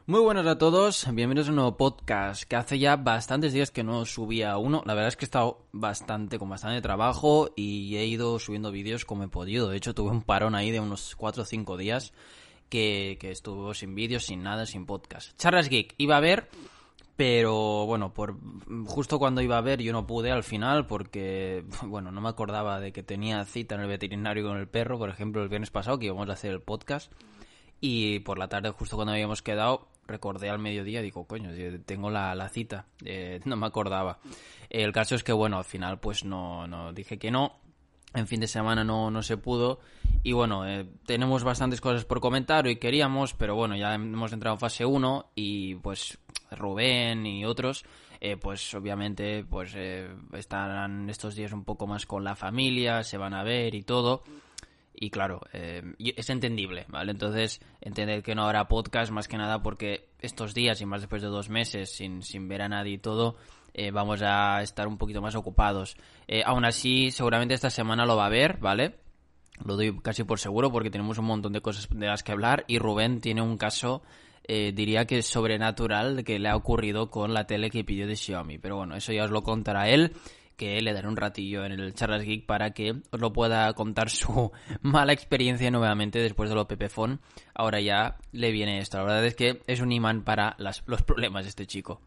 Muy buenas a todos, bienvenidos a un nuevo podcast que hace ya bastantes días que no subía uno. La verdad es que he estado con bastante trabajo y he ido subiendo vídeos como he podido. De hecho tuve un parón ahí de unos 4 o 5 días que estuve sin vídeos, sin nada, sin podcast. Charlas Geek iba a ver, pero bueno, justo cuando iba a ver yo no pude al final porque, bueno, no me acordaba de que tenía cita en el veterinario con el perro, por ejemplo, el viernes pasado que íbamos a hacer el podcast. Y por la tarde, justo cuando habíamos quedado, recordé al mediodía, digo, coño, tengo la cita, no me acordaba. El caso es que, bueno, al final pues no dije que no, en fin de semana no se pudo. Y bueno, tenemos bastantes cosas por comentar, hoy queríamos, pero bueno, ya hemos entrado en fase 1 y pues Rubén y otros, pues obviamente pues estarán estos días un poco más con la familia, se van a ver y todo. Y claro, es entendible, ¿vale? Entonces, entender que no habrá podcast más que nada porque estos días y más después de 2 meses sin ver a nadie y todo, vamos a estar un poquito más ocupados. Aún así, seguramente esta semana lo va a ver, ¿vale? Lo doy casi por seguro porque tenemos un montón de cosas de las que hablar y Rubén tiene un caso, diría que sobrenatural que le ha ocurrido con la tele que pidió de Xiaomi. Pero bueno, eso ya os lo contará él, que le daré un ratillo en el Charlas Geek para que os lo pueda contar su mala experiencia nuevamente después de lo Pepefon. Ahora ya le viene esto. La verdad es que es un imán para los problemas de este chico.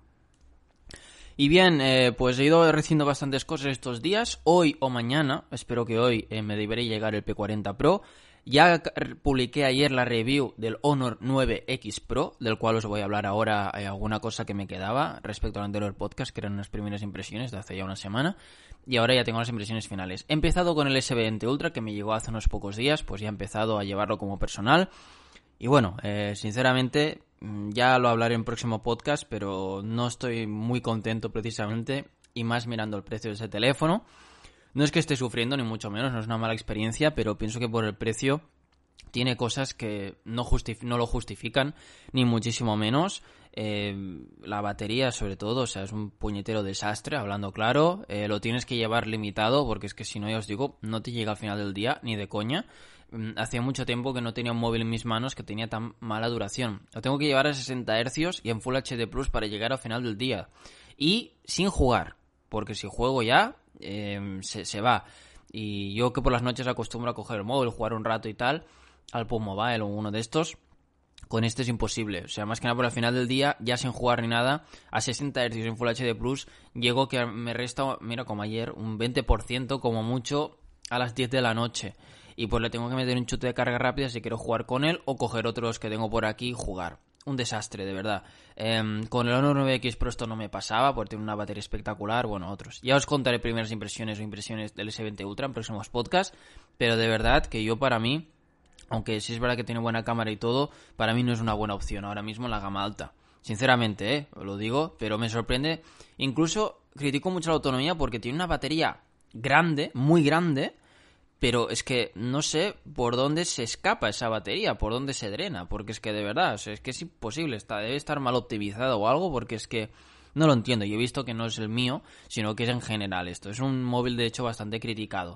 Y bien, pues he ido recibiendo bastantes cosas estos días. Hoy o mañana, espero que hoy me debería llegar el P40 Pro. Ya publiqué ayer la review del Honor 9X Pro, del cual os voy a hablar ahora alguna cosa que me quedaba respecto al anterior podcast, que eran unas primeras impresiones de hace ya una semana. Y ahora ya tengo las impresiones finales. He empezado con el S20 Ultra, que me llegó hace unos pocos días, pues ya he empezado a llevarlo como personal. Y bueno, sinceramente, ya lo hablaré en próximo podcast, pero no estoy muy contento precisamente, y más mirando el precio de ese teléfono. No es que esté sufriendo, ni mucho menos, no es una mala experiencia, pero pienso que por el precio tiene cosas que no lo justifican, ni muchísimo menos. La batería, sobre todo, o sea, es un puñetero desastre, hablando claro. Lo tienes que llevar limitado, porque es que si no, ya os digo, no te llega al final del día, ni de coña. Hacía mucho tiempo que no tenía un móvil en mis manos que tenía tan mala duración. Lo tengo que llevar a 60 Hz y en Full HD Plus para llegar al final del día. Y sin jugar, porque si juego ya, se va. Y yo que por las noches acostumbro a coger el móvil, jugar un rato y tal, al PUBG Mobile o uno de estos, con este es imposible. O sea, más que nada por el final del día, ya sin jugar ni nada, a 60 Hz en Full HD Plus, llego que me resta, mira, como ayer, un 20% como mucho a las 10 de la noche. Y pues le tengo que meter un chute de carga rápida si quiero jugar con él o coger otros que tengo por aquí y jugar. Un desastre, de verdad. Con el Honor 9X Pro esto no me pasaba, porque tiene una batería espectacular, bueno, otros. Ya os contaré primeras impresiones o impresiones del S20 Ultra en próximos podcasts, pero de verdad que yo para mí, aunque sí es verdad que tiene buena cámara y todo, para mí no es una buena opción ahora mismo en la gama alta. Sinceramente, lo digo, pero me sorprende. Incluso critico mucho la autonomía porque tiene una batería grande, muy grande, pero es que no sé por dónde se escapa esa batería, por dónde se drena, porque es que de verdad, o sea, es que es imposible, debe estar mal optimizado o algo, porque es que no lo entiendo. Yo he visto que no es el mío, sino que es en general esto. Es un móvil, de hecho, bastante criticado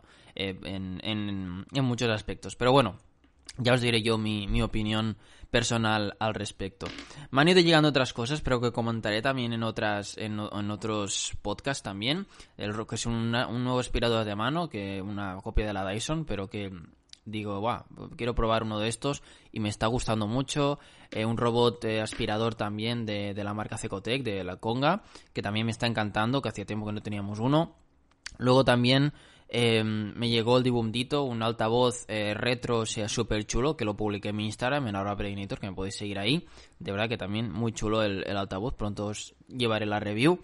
en muchos aspectos. Pero bueno, ya os diré yo mi opinión personal al respecto. Me han ido llegando otras cosas, pero que comentaré también en otros podcasts también. Que es un nuevo aspirador de mano, que una copia de la Dyson, pero que digo, quiero probar uno de estos y me está gustando mucho. Un robot aspirador también de la marca Cecotec, de la Conga, que también me está encantando, que hacía tiempo que no teníamos uno. Luego también me llegó el Dibumdito, un altavoz retro, o sea, súper chulo, que lo publiqué en mi Instagram, en Aura Preinator, que me podéis seguir ahí. De verdad que también muy chulo el altavoz, pronto os llevaré la review.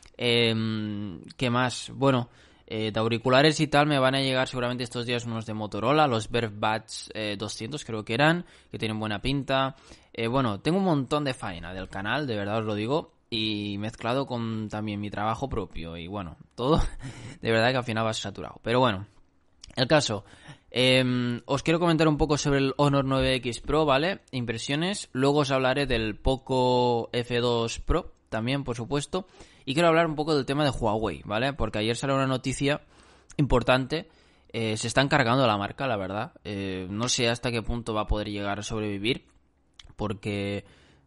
¿Qué más? Bueno, de auriculares y tal me van a llegar seguramente estos días unos de Motorola, los Verve Buds 200 creo que eran, que tienen buena pinta. Bueno, tengo un montón de faena del canal, de verdad os lo digo. Y mezclado con también mi trabajo propio. Y bueno, todo de verdad que al final va saturado. Pero bueno, el caso. Os quiero comentar un poco sobre el Honor 9X Pro, ¿vale? Impresiones. Luego os hablaré del Poco F2 Pro, también, por supuesto. Y quiero hablar un poco del tema de Huawei, ¿vale? Porque ayer salió una noticia importante. Se están cargando la marca, la verdad. No sé hasta qué punto va a poder llegar a sobrevivir. Porque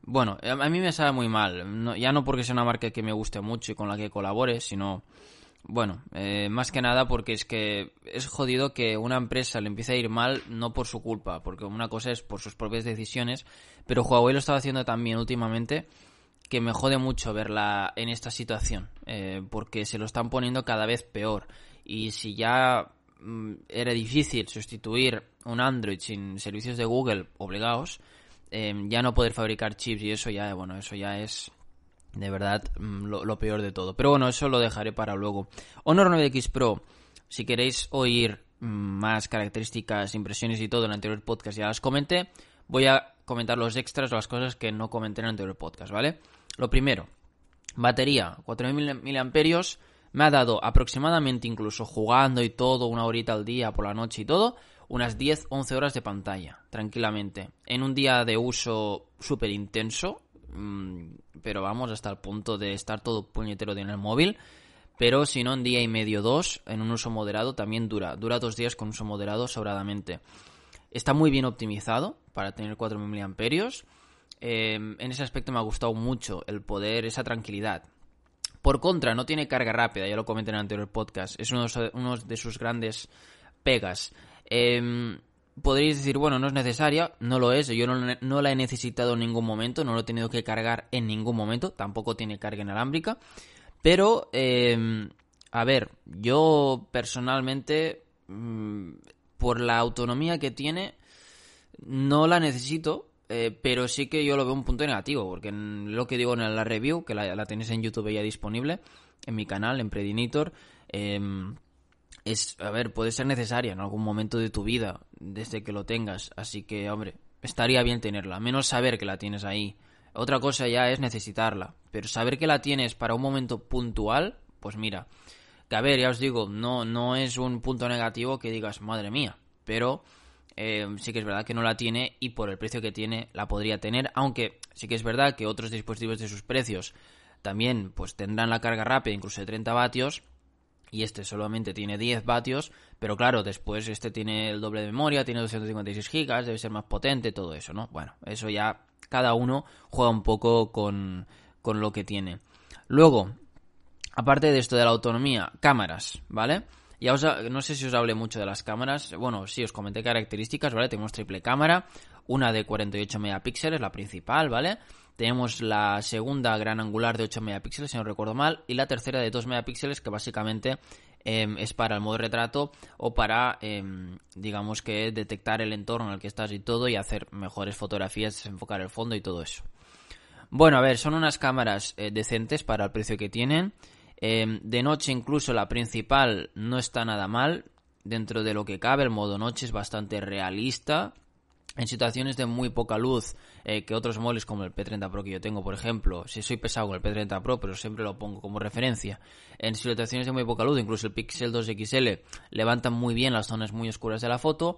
Bueno, a mí me sabe muy mal, ya no porque sea una marca que me guste mucho y con la que colabore, sino, bueno, más que nada porque es que es jodido que una empresa le empiece a ir mal no por su culpa, porque una cosa es por sus propias decisiones, pero Huawei lo estaba haciendo también últimamente, que me jode mucho verla en esta situación, porque se lo están poniendo cada vez peor, y si ya era difícil sustituir un Android sin servicios de Google obligados, ya no poder fabricar chips y eso ya, bueno, eso ya es de verdad lo peor de todo. Pero bueno, eso lo dejaré para luego. Honor 9X Pro, si queréis oír más características, impresiones y todo en el anterior podcast ya las comenté. Voy a comentar los extras o las cosas que no comenté en el anterior podcast, ¿vale? Lo primero, batería, 4000 mAh, me ha dado aproximadamente, incluso jugando y todo, una horita al día, por la noche y todo, unas 10-11 horas de pantalla, tranquilamente. En un día de uso súper intenso, pero vamos, hasta el punto de estar todo puñetero en el móvil. Pero si no, en día y medio, 2, en un uso moderado también dura 2 días con uso moderado sobradamente. Está muy bien optimizado para tener 4000 mAh. En ese aspecto me ha gustado mucho el poder, esa tranquilidad. Por contra, no tiene carga rápida, ya lo comenté en el anterior podcast. Es uno de sus grandes pegas. Podréis decir, bueno, no es necesaria, no lo es, yo no la he necesitado en ningún momento, no lo he tenido que cargar en ningún momento, tampoco tiene carga inalámbrica, pero, a ver, yo personalmente, por la autonomía que tiene, no la necesito, pero sí que yo lo veo un punto negativo, porque lo que digo en la review, que la tenéis en YouTube ya disponible, en mi canal, en Predinitor, a ver, puede ser necesaria en algún momento de tu vida, desde que lo tengas, así que, hombre, estaría bien tenerla, menos saber que la tienes ahí. Otra cosa ya es necesitarla, pero saber que la tienes para un momento puntual, pues mira, que a ver, ya os digo, no es un punto negativo que digas, madre mía, pero sí que es verdad que no la tiene y por el precio que tiene la podría tener, aunque sí que es verdad que otros dispositivos de sus precios también pues tendrán la carga rápida, incluso de 30 vatios, y este solamente tiene 10 vatios, pero claro, después este tiene el doble de memoria, tiene 256 gigas, debe ser más potente, todo eso, ¿no? Bueno, eso ya cada uno juega un poco con lo que tiene. Luego, aparte de esto de la autonomía, cámaras, ¿vale? No sé si os hablé mucho de las cámaras, bueno, sí, os comenté características, ¿vale? Tenemos triple cámara, una de 48 megapíxeles, la principal, ¿vale? Tenemos la segunda gran angular de 8 megapíxeles, si no recuerdo mal, y la tercera de 2 megapíxeles, que básicamente es para el modo retrato o para, digamos que, detectar el entorno en el que estás y todo y hacer mejores fotografías, desenfocar el fondo y todo eso. Bueno, a ver, son unas cámaras decentes para el precio que tienen. De noche incluso la principal no está nada mal. Dentro de lo que cabe, el modo noche es bastante realista. En situaciones de muy poca luz, que otros móviles como el P30 Pro que yo tengo, por ejemplo, si soy pesado con el P30 Pro, pero siempre lo pongo como referencia, en situaciones de muy poca luz, incluso el Pixel 2 XL levantan muy bien las zonas muy oscuras de la foto,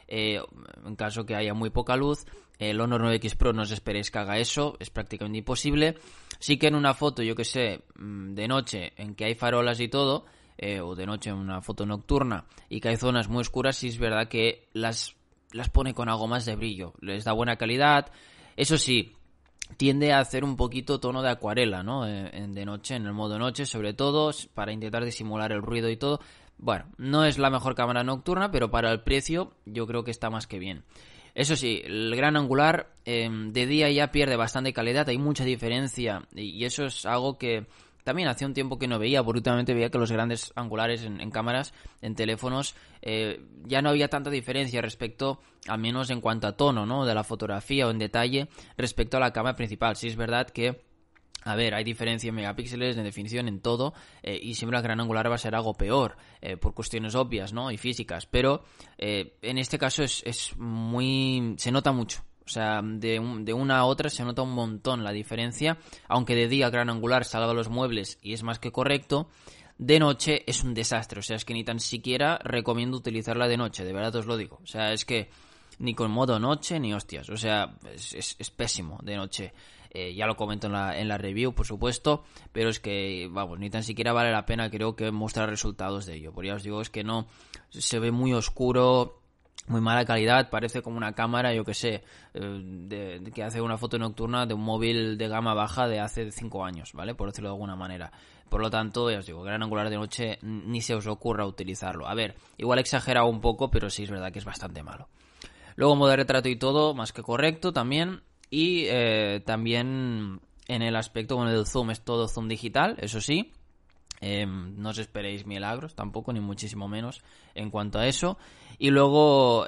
en caso que haya muy poca luz. El Honor 9X Pro no os esperéis que haga eso, es prácticamente imposible. Sí que en una foto, yo que sé, de noche, en que hay farolas y todo, o de noche en una foto nocturna, y que hay zonas muy oscuras, sí es verdad que las pone con algo más de brillo, les da buena calidad. Eso sí, tiende a hacer un poquito tono de acuarela, ¿no? De noche, en el modo noche, sobre todo, para intentar disimular el ruido y todo. Bueno, no es la mejor cámara nocturna, pero para el precio yo creo que está más que bien. Eso sí, el gran angular de día ya pierde bastante calidad, hay mucha diferencia y eso es algo que también hacía un tiempo que no veía, porque últimamente veía que los grandes angulares en cámaras, en teléfonos, ya no había tanta diferencia respecto, al menos en cuanto a tono, ¿no? De la fotografía o en detalle, respecto a la cámara principal. Sí es verdad que, a ver, hay diferencia en megapíxeles, en definición, en todo, y siempre el gran angular va a ser algo peor, por cuestiones obvias, ¿no? Y físicas, pero en este caso es muy... se nota mucho. O sea, de una a otra se nota un montón la diferencia, aunque de día gran angular salva los muebles y es más que correcto, de noche es un desastre. O sea, es que ni tan siquiera recomiendo utilizarla de noche, de verdad os lo digo. O sea, es que ni con modo noche ni hostias, o sea, es pésimo de noche. Ya lo comento en la review, por supuesto, pero es que, vamos, ni tan siquiera vale la pena, creo, que mostrar resultados de ello. Porque ya os digo, es que no, se ve muy oscuro. muy mala calidad, parece como una cámara, yo que sé, que hace una foto nocturna de un móvil de gama baja de hace 5 años, ¿vale? Por decirlo de alguna manera. Por lo tanto, ya os digo, gran angular de noche ni se os ocurra utilizarlo. A ver, igual he exagerado un poco, pero sí es verdad que es bastante malo. Luego modo de retrato y todo, más que correcto también. Y también en el aspecto, bueno, del zoom es todo zoom digital, eso sí. No os esperéis milagros tampoco, ni muchísimo menos en cuanto a eso. Y luego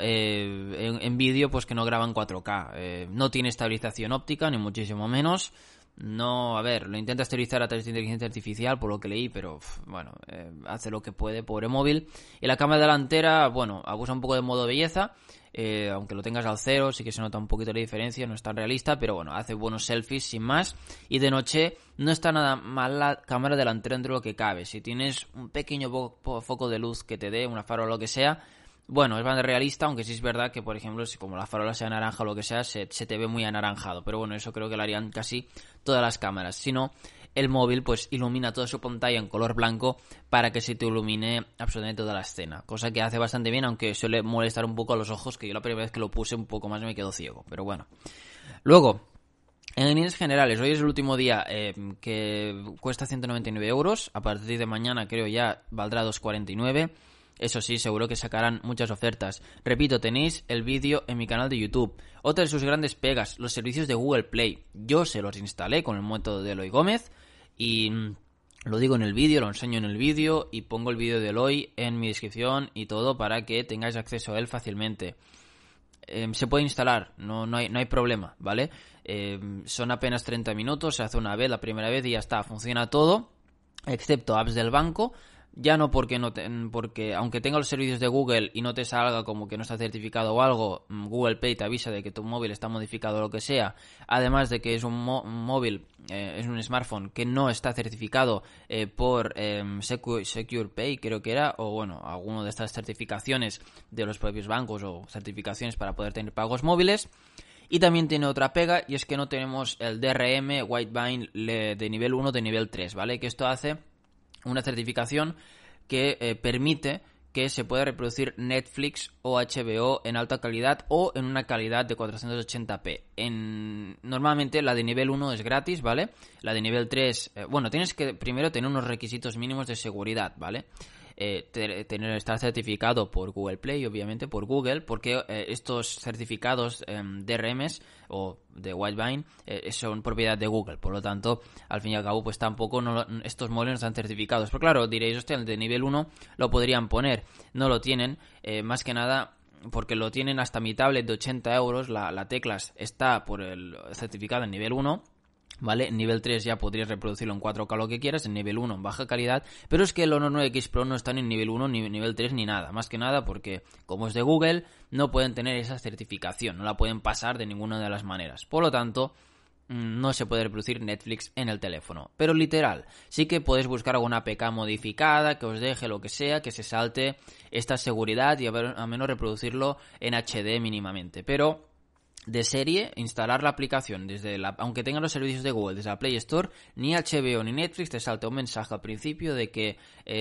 en vídeo pues que no graba en 4K, no tiene estabilización óptica ni muchísimo menos. No, a ver, lo intenta estabilizar a través de inteligencia artificial por lo que leí, pero bueno, hace lo que puede, pobre móvil. Y la cámara delantera, bueno, abusa un poco de modo belleza, aunque lo tengas al cero, sí que se nota un poquito la diferencia, no es tan realista, pero bueno, hace buenos selfies sin más. Y de noche no está nada mal la cámara delantera dentro de lo que cabe. Si tienes un pequeño foco de luz que te dé, una farola o lo que sea, bueno, es bastante realista, aunque sí es verdad que, por ejemplo, si como la farola sea naranja o lo que sea, se te ve muy anaranjado. Pero bueno, eso creo que lo harían casi todas las cámaras. Si no, el móvil pues ilumina toda su pantalla en color blanco para que se te ilumine absolutamente toda la escena. Cosa que hace bastante bien, aunque suele molestar un poco a los ojos, que yo la primera vez que lo puse un poco más me quedo ciego. Pero bueno. Luego, en líneas generales, hoy es el último día que cuesta 199 euros. A partir de mañana creo ya valdrá 249. Eso sí, seguro que sacarán muchas ofertas. Repito, tenéis el vídeo en mi canal de YouTube. Otra de sus grandes pegas, los servicios de Google Play. Yo se los instalé con el método de Eloy Gómez y lo digo en el vídeo, lo enseño en el vídeo y pongo el vídeo de Eloy en mi descripción y todo para que tengáis acceso a él fácilmente. Se puede instalar, no hay problema, ¿vale? Son apenas 30 minutos, se hace una vez, la primera vez y ya está, funciona todo, excepto apps del banco. Ya no porque porque aunque tenga los servicios de Google y no te salga como que no está certificado o algo, Google Pay te avisa de que tu móvil está modificado o lo que sea, además de que es un móvil, es un smartphone que no está certificado por Secure Pay, creo que era, o bueno, alguno de estas certificaciones de los propios bancos o certificaciones para poder tener pagos móviles. Y también tiene otra pega, y es que no tenemos el DRM Wideband de nivel 1 de nivel 3, ¿vale? Que esto hace una certificación que permite que se pueda reproducir Netflix o HBO en alta calidad o en una calidad de 480p. Normalmente la de nivel 1 es gratis, ¿vale? La de nivel 3, bueno, tienes que primero tener unos requisitos mínimos de seguridad, ¿vale? Estar certificado por Google Play, obviamente por Google, porque estos certificados DRMs o de Wideband son propiedad de Google, por lo tanto, al fin y al cabo, pues tampoco estos móviles no están certificados. Pero claro, diréis, hostia, el de nivel 1 lo podrían poner, no lo tienen, más que nada porque lo tienen hasta mi tablet de 80 euros, la Teclas está por el certificado en nivel 1, ¿vale? En nivel 3 ya podrías reproducirlo en 4K lo que quieras, en nivel 1 en baja calidad, pero es que el Honor 9X Pro no está ni en nivel 1 ni en nivel 3 ni nada, más que nada porque como es de Google no pueden tener esa certificación, no la pueden pasar de ninguna de las maneras, por lo tanto no se puede reproducir Netflix en el teléfono, pero literal, sí que podéis buscar alguna APK modificada que os deje lo que sea, que se salte esta seguridad y a menos reproducirlo en HD mínimamente, pero de serie, instalar la aplicación aunque tengan los servicios de Google desde la Play Store, ni HBO ni Netflix te salta un mensaje al principio de que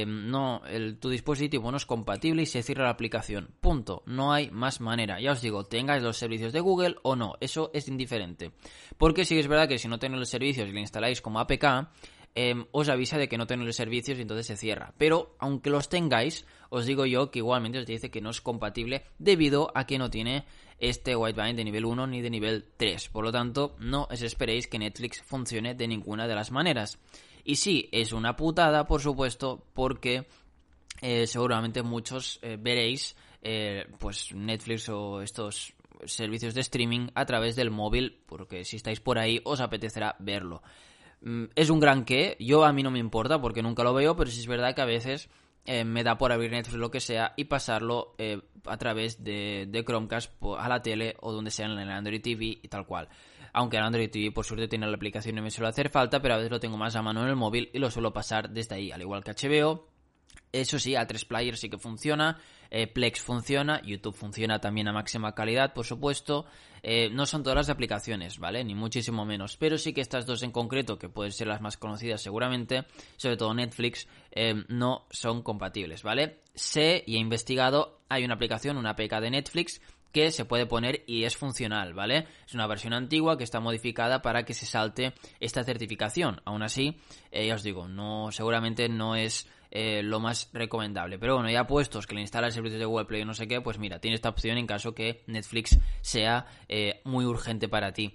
tu dispositivo no es compatible y se cierra la aplicación. Punto. No hay más manera. Ya os digo, tengáis los servicios de Google o no, eso es indiferente. Porque sí es verdad que si no tenéis los servicios y lo instaláis como APK, os avisa de que no tenéis los servicios y entonces se cierra. Pero aunque los tengáis, os digo yo que igualmente os dice que no es compatible debido a que no tiene este Wideband de nivel 1 ni de nivel 3. Por lo tanto, no os esperéis que Netflix funcione de ninguna de las maneras. Y sí, es una putada, por supuesto, porque seguramente muchos veréis pues Netflix o estos servicios de streaming a través del móvil, porque si estáis por ahí os apetecerá verlo. Es un gran qué, a mí no me importa porque nunca lo veo, pero sí es verdad que a veces me da por abrir Netflix o lo que sea y pasarlo a través de Chromecast a la tele o donde sea en el Android TV y tal cual. Aunque el Android TV por suerte tiene la aplicación y me suele hacer falta, pero a veces lo tengo más a mano en el móvil y lo suelo pasar desde ahí, al igual que HBO Eso sí, A3 Player sí que funciona, Plex funciona, YouTube funciona también a máxima calidad, por supuesto. No son todas las aplicaciones, ¿vale? Ni muchísimo menos. Pero sí que estas dos en concreto, que pueden ser las más conocidas seguramente, sobre todo Netflix, no son compatibles, ¿vale? Sé y he investigado, hay una aplicación, una APK de Netflix, que se puede poner y es funcional, ¿vale? Es una versión antigua que está modificada para que se salte esta certificación. Aún así, ya os digo, seguramente no es lo más recomendable. Pero bueno, ya puestos que le instala el servicio de Google Play o no sé qué, pues mira, tiene esta opción en caso que Netflix sea muy urgente para ti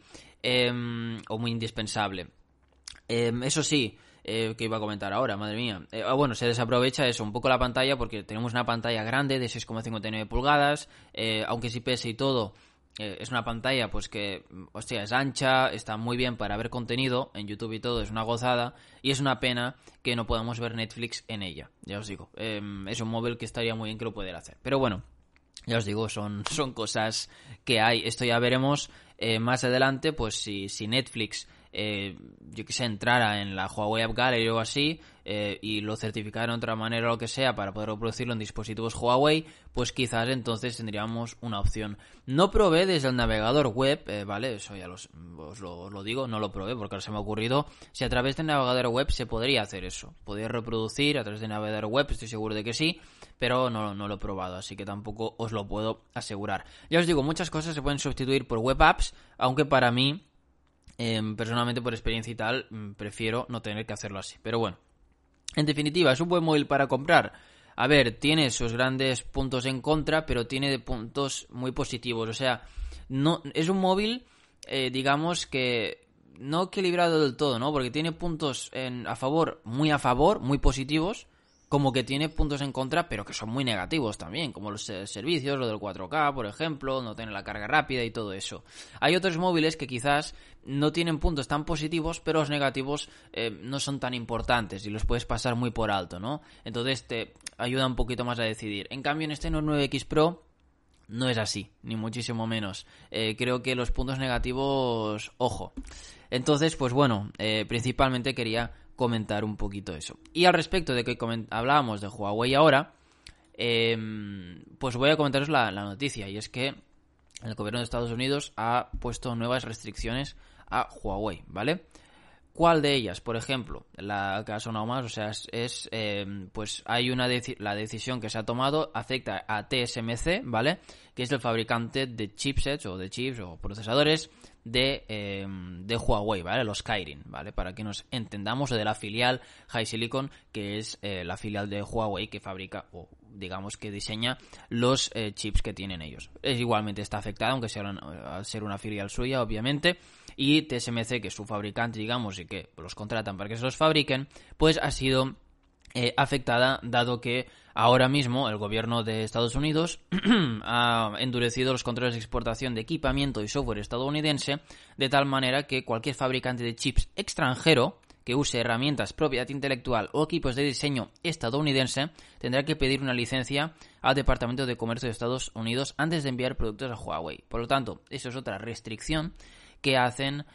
o muy indispensable. Eso sí, que iba a comentar ahora, madre mía. Bueno, se desaprovecha eso, un poco la pantalla, porque tenemos una pantalla grande de 6,59 pulgadas, aunque sí pese y todo, es una pantalla pues que, hostia, es ancha, está muy bien para ver contenido, en YouTube y todo, es una gozada, y es una pena que no podamos ver Netflix en ella, ya os digo. Es un móvil que estaría muy bien que lo pudiera hacer, pero bueno, ya os digo, son cosas que hay. Esto ya veremos más adelante, pues si Netflix, yo que sé, entrara en la Huawei App Gallery o así, y lo certificara de otra manera o lo que sea para poder reproducirlo en dispositivos Huawei, pues quizás entonces tendríamos una opción. No probé desde el navegador web, ¿vale? Eso ya os lo digo, no lo probé porque ahora se me ha ocurrido. Si a través del navegador web se podría hacer eso, podría reproducir a través del navegador web, estoy seguro de que sí, pero no lo he probado, así que tampoco os lo puedo asegurar. Ya os digo, muchas cosas se pueden sustituir por web apps, aunque para mí, personalmente por experiencia y tal, prefiero no tener que hacerlo así. Pero bueno, en definitiva, es un buen móvil para comprar. A ver, tiene sus grandes puntos en contra, pero tiene puntos muy positivos. O sea, no es un móvil, digamos que no equilibrado del todo, ¿no? Porque tiene puntos a favor, muy positivos, como que tiene puntos en contra, pero que son muy negativos también, como los servicios, lo del 4K, por ejemplo, no tener la carga rápida y todo eso. Hay otros móviles que quizás no tienen puntos tan positivos, pero los negativos no son tan importantes y los puedes pasar muy por alto, ¿no? Entonces te ayuda un poquito más a decidir. En cambio, en este Note 9X Pro no es así, ni muchísimo menos. Creo que los puntos negativos, ojo. Entonces, pues bueno, principalmente quería comentar un poquito eso. Y al respecto de que hablábamos de Huawei ahora, pues voy a comentaros la noticia, y es que el gobierno de Estados Unidos ha puesto nuevas restricciones a Huawei, ¿vale? ¿Cuál de ellas? Por ejemplo, la que ha sonado más, o sea, pues hay la decisión que se ha tomado afecta a TSMC, ¿vale? Que es el fabricante de chipsets o de chips o procesadores de Huawei, ¿vale? Los Kirin, ¿vale? Para que nos entendamos, o de la filial HiSilicon, que es la filial de Huawei que fabrica o digamos que diseña los chips que tienen ellos. Igualmente está afectada, aunque sea al ser una filial suya, obviamente. Y TSMC, que es su fabricante, digamos, y que los contratan para que se los fabriquen, pues ha sido afectada, dado que ahora mismo el gobierno de Estados Unidos ha endurecido los controles de exportación de equipamiento y software estadounidense, de tal manera que cualquier fabricante de chips extranjero que use herramientas, propiedad intelectual o equipos de diseño estadounidense tendrá que pedir una licencia al Departamento de Comercio de Estados Unidos antes de enviar productos a Huawei. Por lo tanto, eso es otra restricción que hacen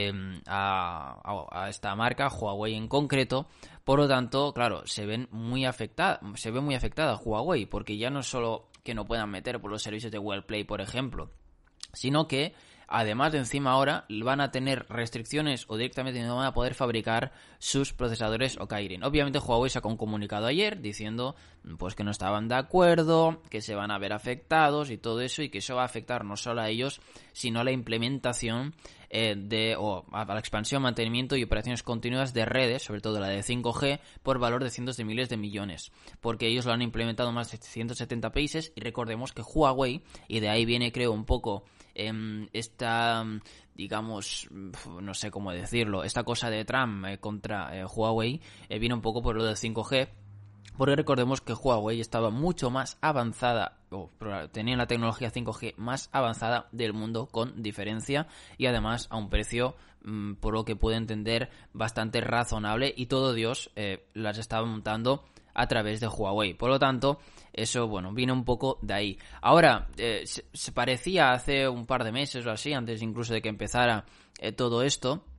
a esta marca, Huawei en concreto. Por lo tanto, claro, se ve muy afectada Huawei, porque ya no es solo que no puedan meter por los servicios de Google Play, por ejemplo, sino que además de encima ahora van a tener restricciones o directamente no van a poder fabricar sus procesadores o Kirin. Obviamente Huawei sacó un comunicado ayer diciendo pues que no estaban de acuerdo, que se van a ver afectados y todo eso, y que eso va a afectar no solo a ellos, sino a la implementación a la expansión, mantenimiento y operaciones continuas de redes, sobre todo la de 5G, por valor de cientos de miles de millones, porque ellos lo han implementado en más de 170 países. Y recordemos que Huawei, y de ahí viene creo un poco esta, digamos, no sé cómo decirlo, esta cosa de Trump contra Huawei, viene un poco por lo del 5G, porque recordemos que Huawei estaba mucho más avanzada, tenía la tecnología 5G más avanzada del mundo con diferencia, y además a un precio, por lo que puedo entender, bastante razonable, y todo Dios las estaba montando a través de Huawei. Por lo tanto, eso, bueno, viene un poco de ahí. Ahora, se parecía hace un par de meses o así, antes incluso de que empezara todo esto,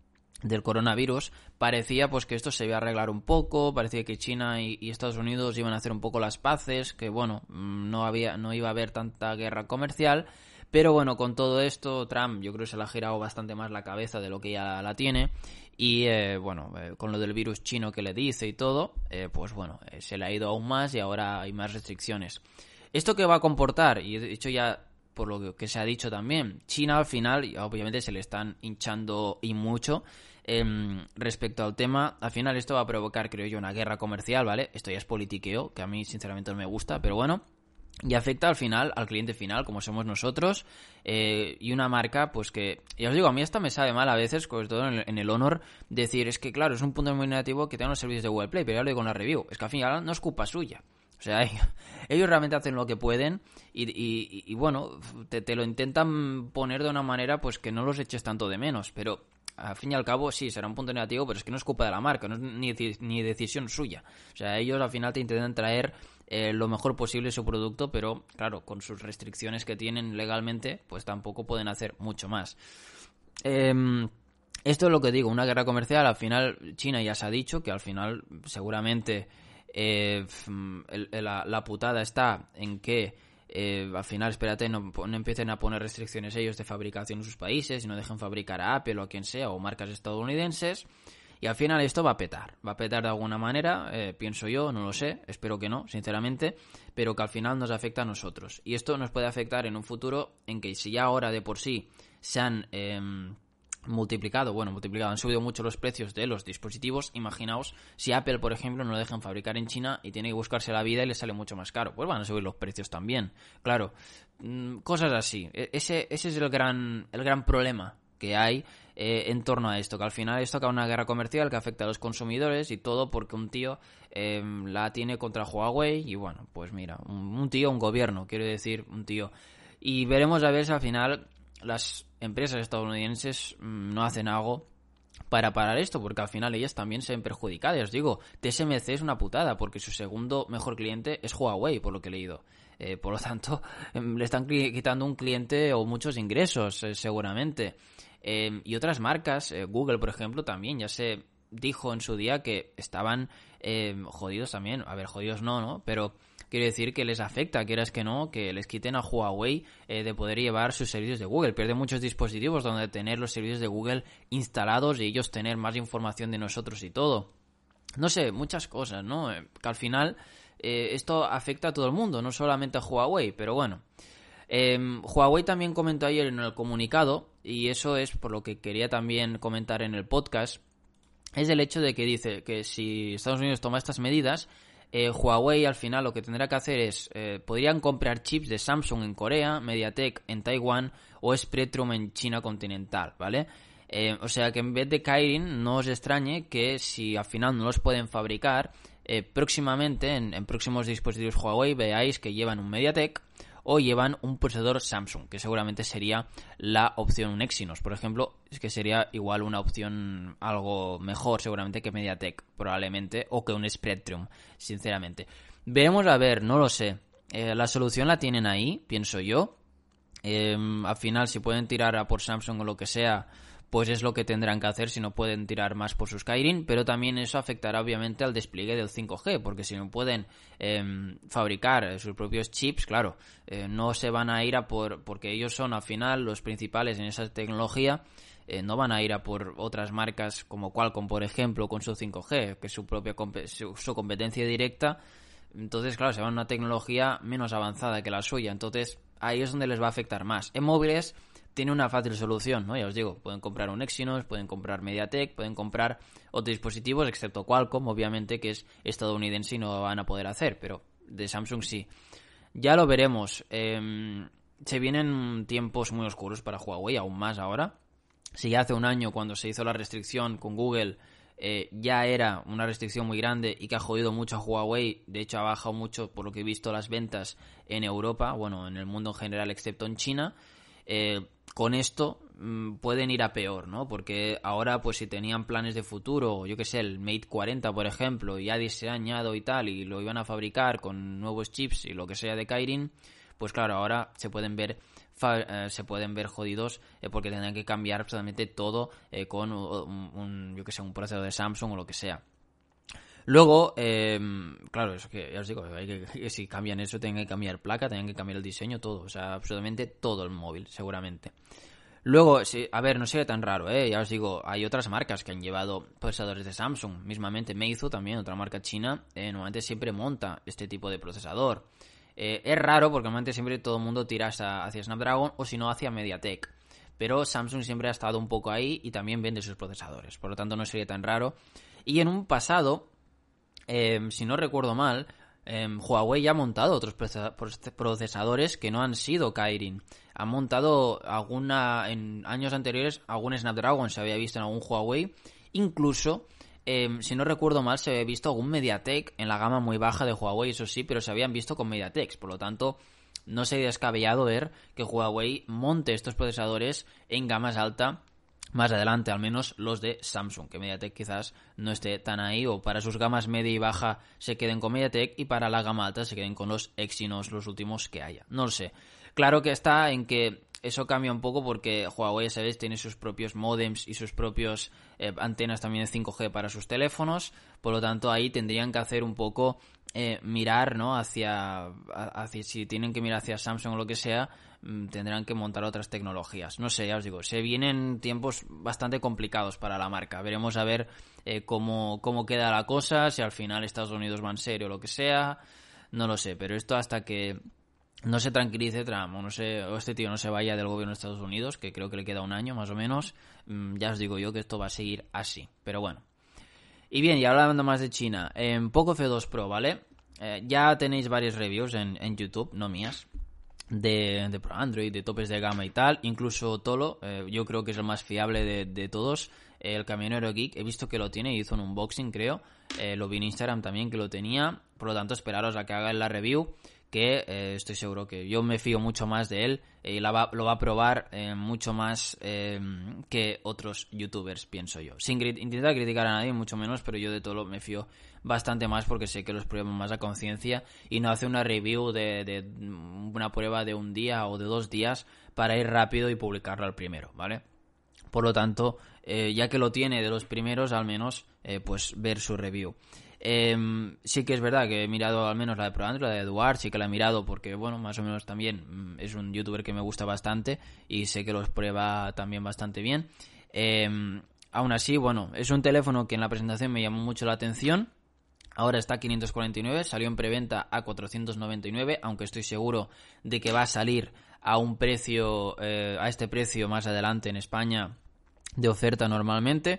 del coronavirus, parecía pues que esto se iba a arreglar un poco, parecía que China y Estados Unidos iban a hacer un poco las paces, que bueno, no iba a haber tanta guerra comercial, pero bueno, con todo esto Trump yo creo que se le ha girado bastante más la cabeza de lo que ya la tiene, y con lo del virus chino que le dice y todo, pues bueno, se le ha ido aún más y ahora hay más restricciones. ¿Esto qué va a comportar? Y de hecho ya, por lo que se ha dicho también, China al final, obviamente se le están hinchando y mucho respecto al tema. Al final esto va a provocar, creo yo, una guerra comercial, ¿vale? Esto ya es politiqueo, que a mí sinceramente no me gusta, pero bueno. Y afecta al final, al cliente final, como somos nosotros, y una marca, pues que, ya os digo, a mí hasta me sabe mal a veces, sobre todo en el Honor, decir, es que claro, es un punto muy negativo que tengan los servicios de Google Play, pero ya lo digo en la review, es que al final no es culpa suya. O sea, ellos realmente hacen lo que pueden y bueno, te lo intentan poner de una manera pues que no los eches tanto de menos, pero al fin y al cabo sí, será un punto negativo, pero es que no es culpa de la marca, no es ni decisión suya. O sea, ellos al final te intentan traer lo mejor posible su producto, pero claro, con sus restricciones que tienen legalmente, pues tampoco pueden hacer mucho más. Esto es lo que digo, una guerra comercial, al final China ya se ha dicho que al final seguramente la putada está en que al final, espérate, no empiecen a poner restricciones ellos de fabricación en sus países y no dejen fabricar a Apple o a quien sea o marcas estadounidenses. Y al final esto va a petar de alguna manera, pienso yo, no lo sé, espero que no, sinceramente, pero que al final nos afecta a nosotros. Y esto nos puede afectar en un futuro en que si ya ahora de por sí se han multiplicado, han subido mucho los precios de los dispositivos, imaginaos si Apple, por ejemplo, no lo dejan fabricar en China y tiene que buscarse la vida y le sale mucho más caro, pues van a subir los precios también, claro, cosas así. Ese es el gran problema que hay en torno a esto, que al final esto acaba una guerra comercial que afecta a los consumidores y todo porque un tío la tiene contra Huawei y bueno, pues mira, un tío, un gobierno, quiero decir, un tío. Y veremos a ver si al final las empresas estadounidenses no hacen algo para parar esto, porque al final ellas también se ven perjudicadas. Os digo, TSMC es una putada, porque su segundo mejor cliente es Huawei, por lo que he leído. Por lo tanto, le están quitando un cliente o muchos ingresos, seguramente. Y otras marcas, Google, por ejemplo, también ya se dijo en su día que estaban jodidos también. A ver, jodidos no, pero quiere decir que les afecta, quieras que no, que les quiten a Huawei de poder llevar sus servicios de Google. Pierde muchos dispositivos donde tener los servicios de Google instalados y ellos tener más información de nosotros y todo. No sé, muchas cosas, ¿no? Que al final esto afecta a todo el mundo, no solamente a Huawei, pero bueno. Huawei también comentó ayer en el comunicado, y eso es por lo que quería también comentar en el podcast, es el hecho de que dice que si Estados Unidos toma estas medidas, Huawei al final lo que tendrá que hacer es, podrían comprar chips de Samsung en Corea, MediaTek en Taiwán o Spreadtrum en China continental, ¿vale? O sea que en vez de Kirin, no os extrañe que si al final no los pueden fabricar, próximamente en próximos dispositivos Huawei veáis que llevan un MediaTek o llevan un procesador Samsung, que seguramente sería la opción, un Exynos, por ejemplo, es que sería igual una opción algo mejor seguramente que MediaTek, probablemente, o que un Spreadtrum, sinceramente. Veremos a ver, no lo sé. La solución la tienen ahí, pienso yo. Al final, si pueden tirar a por Samsung o lo que sea, pues es lo que tendrán que hacer si no pueden tirar más por sus Kirin, pero también eso afectará obviamente al despliegue del 5G, porque si no pueden fabricar sus propios chips, claro, no se van a ir a por, porque ellos son al final los principales en esa tecnología, no van a ir a por otras marcas como Qualcomm, por ejemplo, con su 5G, que es su propia su competencia directa. Entonces, claro, se van a una tecnología menos avanzada que la suya, entonces ahí es donde les va a afectar más. En móviles tiene una fácil solución, ¿no? Ya os digo, pueden comprar un Exynos, pueden comprar MediaTek, pueden comprar otros dispositivos, excepto Qualcomm, obviamente, que es estadounidense y no van a poder hacer, pero de Samsung sí. Ya lo veremos. Se vienen tiempos muy oscuros para Huawei, aún más ahora. Si ya hace un año, cuando se hizo la restricción con Google, ya era una restricción muy grande y que ha jodido mucho a Huawei, de hecho ha bajado mucho, por lo que he visto, las ventas en Europa, bueno, en el mundo en general, excepto en China. Con esto pueden ir a peor, ¿no? Porque ahora, pues si tenían planes de futuro, yo que sé, el Mate 40, por ejemplo, ya diseñado y tal, y lo iban a fabricar con nuevos chips y lo que sea de Kirin, pues claro, ahora se pueden ver se pueden ver jodidos porque tendrán que cambiar absolutamente todo con yo que sé, un procesador de Samsung o lo que sea. Luego, claro, eso que ya os digo, que si cambian eso, tienen que cambiar placa, tienen que cambiar el diseño, todo, o sea, absolutamente todo el móvil, seguramente. Luego, sí, a ver, no sería tan raro, ya os digo, hay otras marcas que han llevado procesadores de Samsung, mismamente Meizu, también otra marca china, normalmente siempre monta este tipo de procesador. Es raro porque normalmente siempre todo el mundo tira hacia Snapdragon o si no hacia MediaTek. Pero Samsung siempre ha estado un poco ahí y también vende sus procesadores, por lo tanto no sería tan raro. Y en un pasado, si no recuerdo mal, Huawei ya ha montado otros procesadores que no han sido Kirin. Han montado en años anteriores algún Snapdragon, se había visto en algún Huawei. Incluso, si no recuerdo mal, se había visto algún MediaTek en la gama muy baja de Huawei, eso sí, pero se habían visto con MediaTek. Por lo tanto, no sería descabellado ver que Huawei monte estos procesadores en gamas alta más adelante, al menos los de Samsung, que MediaTek quizás no esté tan ahí, o para sus gamas media y baja se queden con MediaTek y para la gama alta se queden con los Exynos, los últimos que haya. No lo sé. Claro que está en que eso cambia un poco porque Huawei, ¿sabéis?, tiene sus propios modems y sus propios antenas también de 5G para sus teléfonos, por lo tanto ahí tendrían que hacer un poco mirar, ¿no?, hacia si tienen que mirar hacia Samsung o lo que sea, tendrán que montar otras tecnologías. No sé, ya os digo, se vienen tiempos bastante complicados para la marca. Veremos a ver cómo queda la cosa, si al final Estados Unidos va en serio o lo que sea, no lo sé, pero esto hasta que no se tranquilice Trump o este tío no se vaya del gobierno de Estados Unidos, que creo que le queda un año más o menos, ya os digo yo que esto va a seguir así, pero bueno. Y bien, y hablando más de China, en Poco F2 Pro, ¿vale? Ya tenéis varias reviews en YouTube, no mías, de Pro Android, de topes de gama y tal, incluso Tolo, yo creo que es el más fiable de todos, el camionero geek, he visto que lo tiene, hizo un unboxing creo, lo vi en Instagram también que lo tenía, por lo tanto esperaros a que haga la review, que estoy seguro que yo me fío mucho más de él y lo va a probar mucho más que otros youtubers, pienso yo. Sin intentar criticar a nadie, mucho menos, pero yo de todo me fío bastante más porque sé que los prueba más a conciencia y no hace una review de una prueba de un día o de 2 días para ir rápido y publicarlo al primero, ¿vale? Por lo tanto, ya que lo tiene de los primeros, al menos, pues ver su review. Sí que es verdad que he mirado al menos la de Pro Android, la de Eduard, sí que la he mirado porque, bueno, más o menos también es un youtuber que me gusta bastante y sé que los prueba también bastante bien. Aún así, bueno, es un teléfono que en la presentación me llamó mucho la atención. Ahora está a 549, salió en preventa a 499, aunque estoy seguro de que va a salir a un precio, a este precio más adelante en España de oferta normalmente.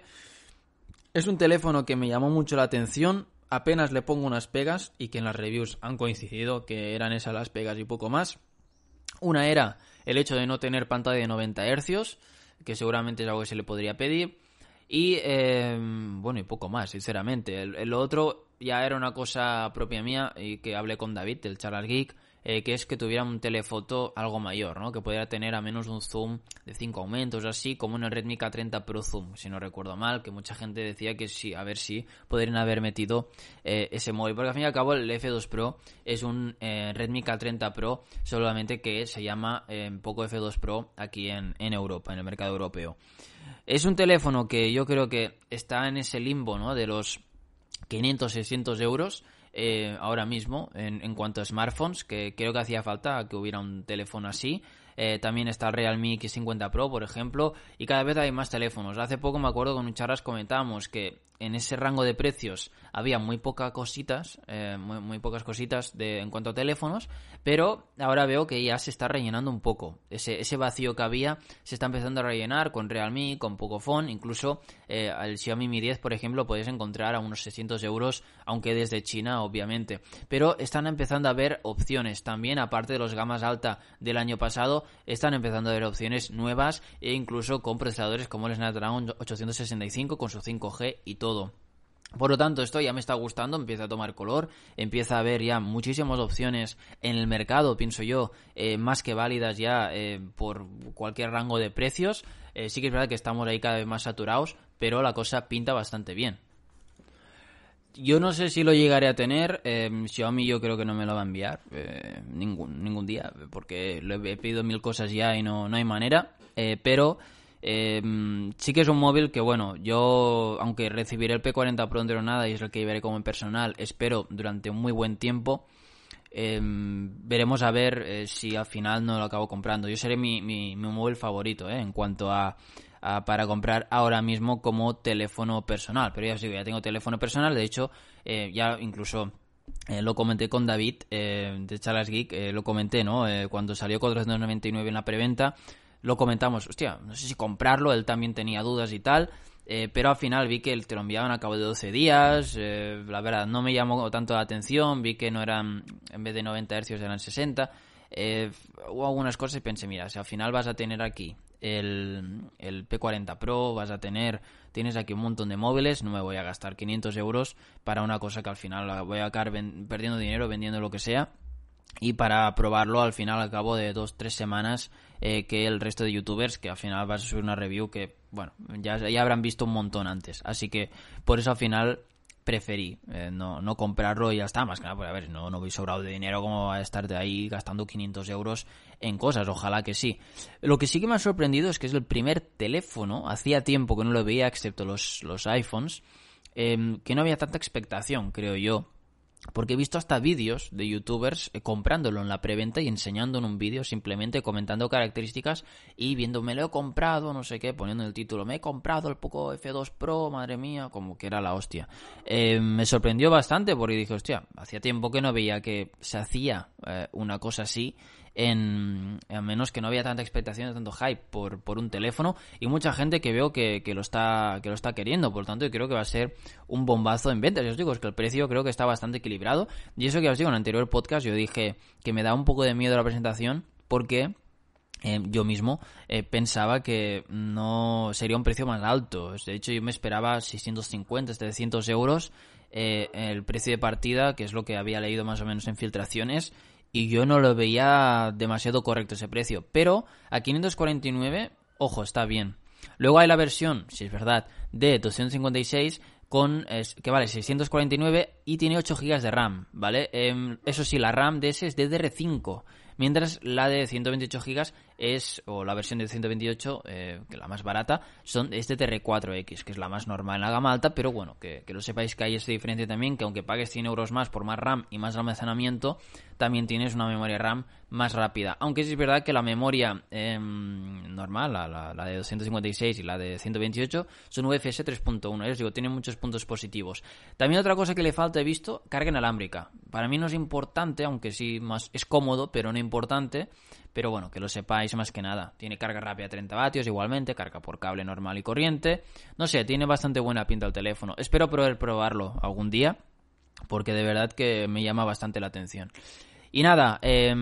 Es un teléfono que me llamó mucho la atención, apenas le pongo unas pegas y que en las reviews han coincidido que eran esas las pegas y poco más. Una era el hecho de no tener pantalla de 90 Hz, que seguramente es algo que se le podría pedir. Y bueno, y poco más, sinceramente. Lo otro ya era una cosa propia mía y que hablé con David del Charlas Geek, que es que tuviera un telefoto algo mayor, ¿no? Que pudiera tener a menos un zoom de 5 aumentos, así como en el Redmi K30 Pro Zoom, si no recuerdo mal, que mucha gente decía que sí, a ver si podrían haber metido ese móvil, porque al fin y al cabo el F2 Pro es un Redmi K30 Pro, solamente que se llama Poco F2 Pro aquí en Europa, en el mercado europeo. Es un teléfono que yo creo que está en ese limbo, ¿no?, de los 500-600 euros ahora mismo en cuanto a smartphones, que creo que hacía falta que hubiera un teléfono así. También está el Realme X50 Pro, por ejemplo, y cada vez hay más teléfonos. Hace poco me acuerdo con un charlas comentábamos que en ese rango de precios había muy pocas cositas, muy pocas cositas en cuanto a teléfonos, pero ahora veo que ya se está rellenando un poco. Ese vacío que había se está empezando a rellenar con Realme, con Pocophone, incluso el Xiaomi Mi 10, por ejemplo, podéis encontrar a unos 600 euros, aunque desde China, obviamente. Pero están empezando a haber opciones también, aparte de los gamas alta del año pasado, están empezando a haber opciones nuevas e incluso con procesadores como el Snapdragon 865 con su 5G y todo. Por lo tanto, esto ya me está gustando, empieza a tomar color, empieza a haber ya muchísimas opciones en el mercado, pienso yo, más que válidas ya por cualquier rango de precios. Sí que es verdad que estamos ahí cada vez más saturados, pero la cosa pinta bastante bien. Yo no sé si lo llegaré a tener. Xiaomi yo creo que no me lo va a enviar ningún día, porque he pedido 1000 cosas ya y no hay manera. Pero sí que es un móvil que, bueno, yo, aunque recibiré el P40 Pro dentro de nada y es el que llevaré como personal, espero durante un muy buen tiempo. Veremos a ver si al final no lo acabo comprando. Yo seré mi móvil favorito en cuanto a para comprar ahora mismo como teléfono personal. Pero ya os digo, ya tengo teléfono personal. De hecho, ya incluso lo comenté con David de Charlas Geek. Lo comenté, ¿no? Cuando salió 499 en la preventa, lo comentamos. Hostia, no sé si comprarlo. Él también tenía dudas y tal. Pero al final vi que te lo enviaban a cabo de 12 días. La verdad, no me llamó tanto la atención. Vi que no eran, en vez de 90 Hz eran 60. Hubo algunas cosas y pensé, mira, si al final vas a tener aquí el P40 Pro, tienes aquí un montón de móviles, no me voy a gastar 500 euros para una cosa que al final voy a acabar perdiendo dinero vendiendo lo que sea. Y para probarlo al final, al cabo de 2-3 semanas, que el resto de youtubers, que al final vas a subir una review que, bueno, ya habrán visto un montón antes. Así que por eso al final preferí no comprarlo y ya está. Más que nada, pues a ver, no voy sobrado de dinero como a estar de ahí gastando 500 euros en cosas. Ojalá que sí. Lo que sí que me ha sorprendido es que es el primer teléfono, hacía tiempo que no lo veía, excepto los iPhones, que no había tanta expectación, creo yo. Porque he visto hasta vídeos de youtubers comprándolo en la preventa y enseñando en un vídeo, simplemente comentando características y viendo, me lo he comprado, no sé qué, poniendo el título, me he comprado el Poco F2 Pro, madre mía, como que era la hostia. Me sorprendió bastante porque dije, hostia, hacía tiempo que no veía que se hacía una cosa así, a menos que no había tanta expectación, tanto hype por un teléfono, y mucha gente que veo que lo está queriendo. Por lo tanto, yo creo que va a ser un bombazo en ventas. Ya os digo, es que el precio creo que está bastante equilibrado, y eso que os digo, en el anterior podcast yo dije que me da un poco de miedo la presentación porque yo mismo pensaba que no sería un precio más alto. De hecho, yo me esperaba 650, 700 euros el precio de partida, que es lo que había leído más o menos en filtraciones, y yo no lo veía demasiado correcto ese precio. Pero a 549, ojo, está bien. Luego hay la versión, si es verdad, de 256 que vale 649 y tiene 8 GB de RAM, ¿vale? Eso sí, la RAM de ese es DDR5, mientras la de 128 GB o la versión de 128, que la más barata, es DDR4X, que es la más normal en la gama alta, pero bueno, que lo sepáis que hay esta diferencia también, que aunque pagues 100 euros más por más RAM y más almacenamiento, también tienes una memoria RAM más rápida. Aunque sí es verdad que la memoria normal, la de 256 y la de 128, son UFS 3.1. Os digo, tienen muchos puntos positivos. También otra cosa que le falta, he visto, carga inalámbrica. Para mí no es importante, aunque sí más es cómodo, pero no importante. Pero bueno, que lo sepáis más que nada. Tiene carga rápida 30 vatios igualmente, carga por cable normal y corriente. No sé, tiene bastante buena pinta el teléfono. Espero poder probarlo algún día, porque de verdad que me llama bastante la atención. Y nada,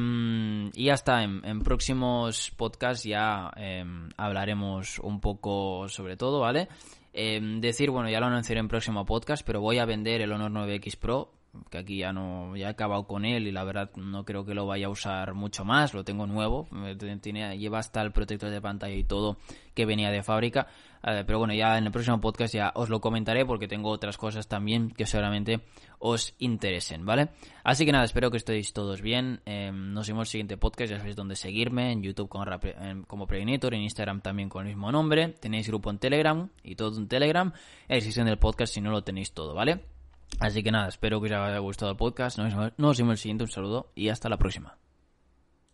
y ya está, en próximos podcasts ya hablaremos un poco sobre todo, ¿vale? Bueno, ya lo anunciaré en próximo podcast, pero voy a vender el Honor 9X Pro, que aquí ya he acabado con él y la verdad no creo que lo vaya a usar mucho más. Lo tengo nuevo, lleva hasta el protector de pantalla y todo que venía de fábrica, pero bueno, ya en el próximo podcast ya os lo comentaré porque tengo otras cosas también que seguramente os interesen, ¿vale? Así que nada, espero que estéis todos bien. Nos vemos en el siguiente podcast. Ya sabéis dónde seguirme, en YouTube como Preinator, en Instagram también con el mismo nombre. Tenéis grupo en Telegram y todo en Telegram, en la descripción del podcast si no lo tenéis todo, ¿vale? Así que nada, espero que os haya gustado el podcast. Nos vemos en el siguiente. Un saludo y hasta la próxima.